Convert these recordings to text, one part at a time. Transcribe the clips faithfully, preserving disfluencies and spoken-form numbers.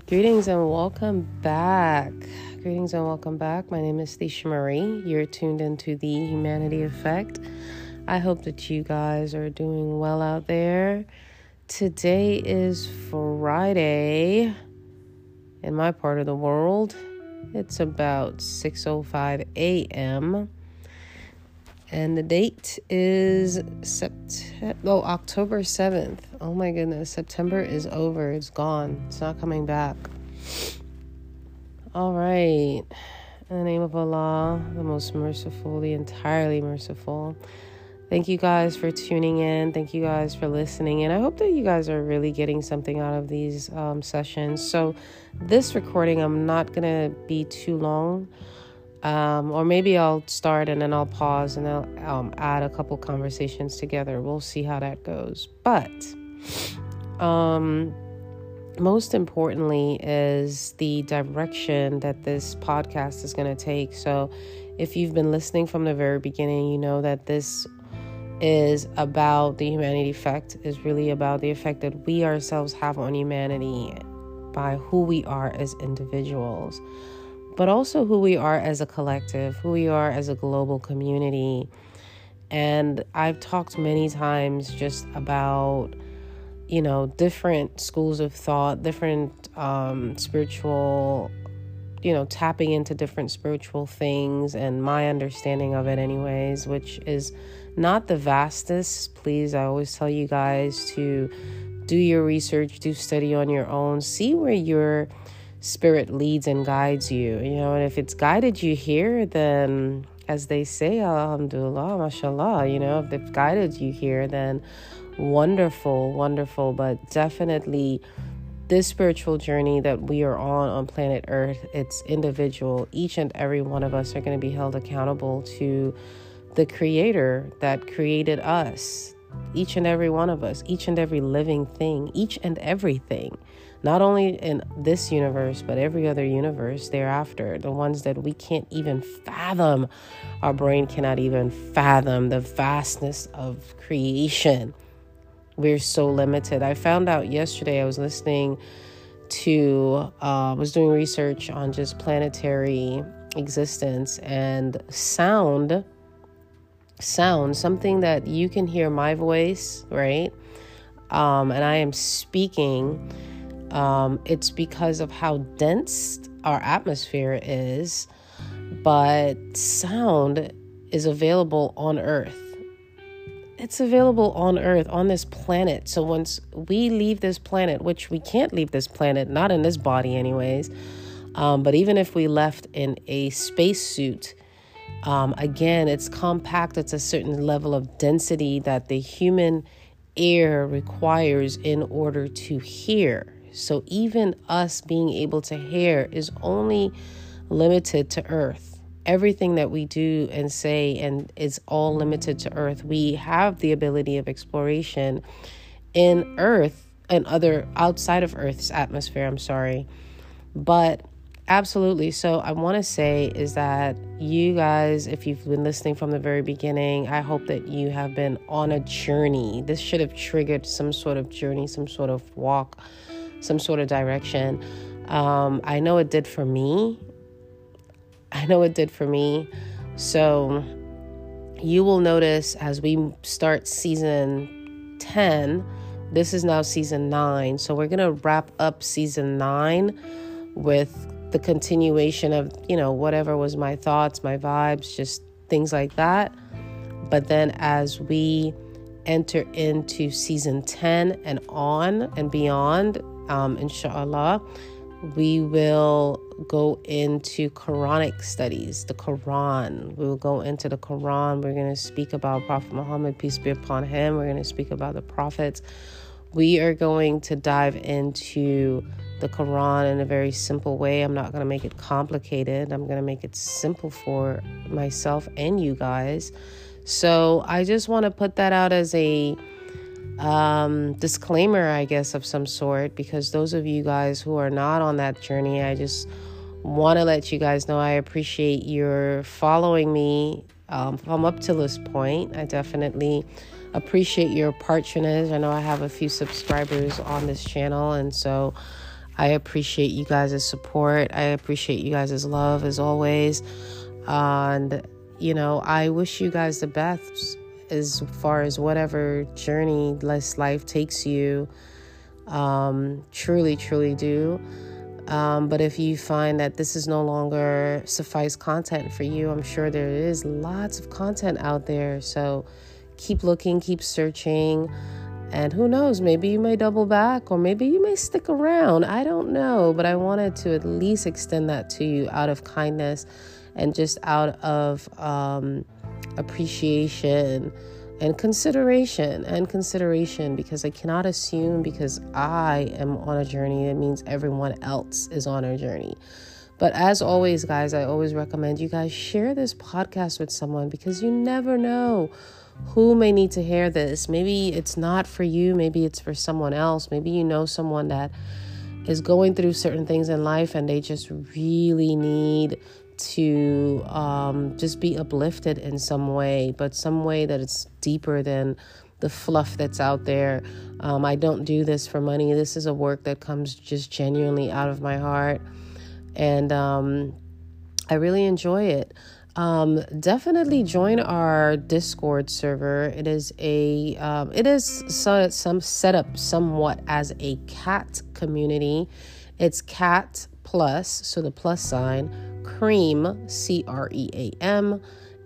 Greetings and welcome back. Greetings and welcome back. My name is Thesha Marie. You're tuned into the Humanity Effect. I hope that you guys are doing well out there. Today is Friday in my part of the world. It's about six oh five a.m. And the date is September, oh, October seventh. Oh my goodness, September is over. It's gone. It's not coming back. All right. In the name of Allah, the most merciful, the entirely merciful. Thank you guys for tuning in. Thank you guys for listening. And I hope that you guys are really getting something out of these um, sessions. So this recording, I'm not going to be too long. Um, or maybe I'll start and then I'll pause and I'll um, add a couple conversations together. We'll see how that goes. But um, most importantly is the direction that this podcast is going to take. So if you've been listening from the very beginning, you know that this is about the humanity effect, is really about the effect that we ourselves have on humanity by who we are as individuals, but also who we are as a collective, who we are as a global community. And I've talked many times just about, you know, different schools of thought, different um, spiritual, you know, tapping into different spiritual things and my understanding of it anyways, which is not the vastest. Please, I always tell you guys to do your research, do study on your own, see where you're Spirit leads and guides you, you know, and if it's guided you here, then as they say, alhamdulillah, mashallah, you know, if they've guided you here, then wonderful, wonderful. But definitely this spiritual journey that we are on on planet Earth, it's individual. Each and every one of us are going to be held accountable to the Creator that created us. Each and every one of us, each and every living thing, each and everything. Not only in this universe, but every other universe thereafter. The ones that we can't even fathom. Our brain cannot even fathom the vastness of creation. We're so limited. I found out yesterday, I was listening to, uh, was doing research on just planetary existence and sound. Sound, something that you can hear my voice, right? Um, and I am speaking. Um, it's because of how dense our atmosphere is, but sound is available on Earth. It's available on Earth, on this planet. So once we leave this planet, which we can't leave this planet, not in this body anyways, um, but even if we left in a spacesuit, um, again, it's compact. It's a certain level of density that the human ear requires in order to hear. So even us being able to hear is only limited to Earth. Everything that we do and say and is all limited to Earth. We have the ability of exploration in Earth and other outside of Earth's atmosphere, I'm sorry. But absolutely. So I want to say is that you guys, if you've been listening from the very beginning, I hope that you have been on a journey. This should have triggered some sort of journey, some sort of walk, some sort of direction. Um, I know it did for me. I know it did for me. So you will notice as we start season ten, this is now season nine. So we're going to wrap up season nine with the continuation of, you know, whatever was my thoughts, my vibes, just things like that. But then as we enter into season ten and on and beyond, um, inshallah, we will go into Quranic studies, the Quran. We will go into the Quran. We're going to speak about Prophet Muhammad, peace be upon him. We're going to speak about the prophets. We are going to dive into the Quran in a very simple way. I'm not going to make it complicated. I'm going to make it simple for myself and you guys. So I just want to put that out as a um, disclaimer, I guess, of some sort, because those of you guys who are not on that journey, I just want to let you guys know I appreciate your following me um, from up to this point. I definitely appreciate your patronage. I know I have a few subscribers on this channel, and so I appreciate you guys' support. I appreciate you guys' love as always. And, you know, I wish you guys the best as far as whatever journey this life takes you. Um, truly, truly do. Um, but if you find that this is no longer suffice content for you, I'm sure there is lots of content out there. So keep looking, keep searching. And who knows, maybe you may double back or maybe you may stick around. I don't know, but I wanted to at least extend that to you out of kindness and just out of um, appreciation and consideration and consideration because I cannot assume because I am on a journey, it means everyone else is on a journey. But as always, guys, I always recommend you guys share this podcast with someone because you never know who may need to hear this. Maybe it's not for you. Maybe it's for someone else. Maybe you know someone that is going through certain things in life and they just really need to um, just be uplifted in some way, but some way that it's deeper than the fluff that's out there. Um, I don't do this for money. This is a work that comes just genuinely out of my heart. And um, I really enjoy it. Um, definitely join our Discord server. It is a, um, it is so, some set up somewhat as a cat community. It's cat plus, so the plus sign, cream, C R E A M,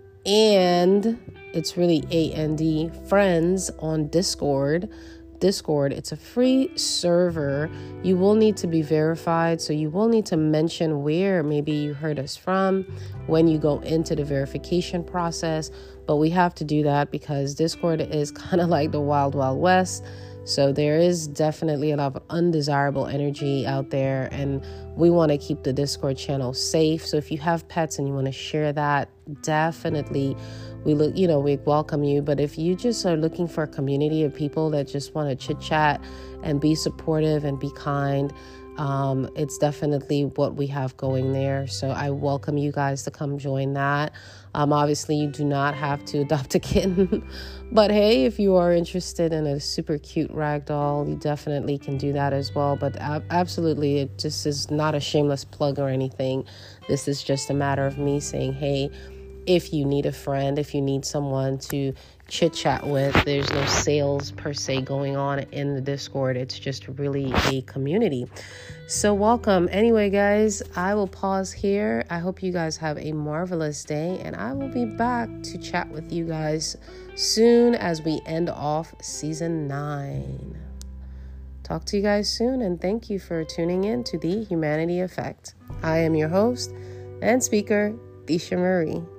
and it's really A N D, friends on Discord. Discord, it's a free server. You will need to be verified, so you will need to mention where maybe you heard us from when you go into the verification process. But we have to do that because Discord is kind of like the Wild Wild West. So there is definitely a lot of undesirable energy out there, and we want to keep the Discord channel safe. So if you have pets and you want to share that, definitely we look, you know, we welcome you. But if you just are looking for a community of people that just want to chit chat and be supportive and be kind, um, it's definitely what we have going there. So I welcome you guys to come join that. Um, obviously, you do not have to adopt a kitten. But hey, if you are interested in a super cute ragdoll, you definitely can do that as well. But ab- absolutely, it just is not a shameless plug or anything. This is just a matter of me saying, hey, if you need a friend, if you need someone to chit chat with, there's no sales per se going on in the Discord. It's just really a community. So welcome. Anyway, guys, I will pause here. I hope you guys have a marvelous day, and I will be back to chat with you guys soon as we end off season nine. Talk to you guys soon, and thank you for tuning in to the Humanity Effect. I am your host and speaker, Disha Marie.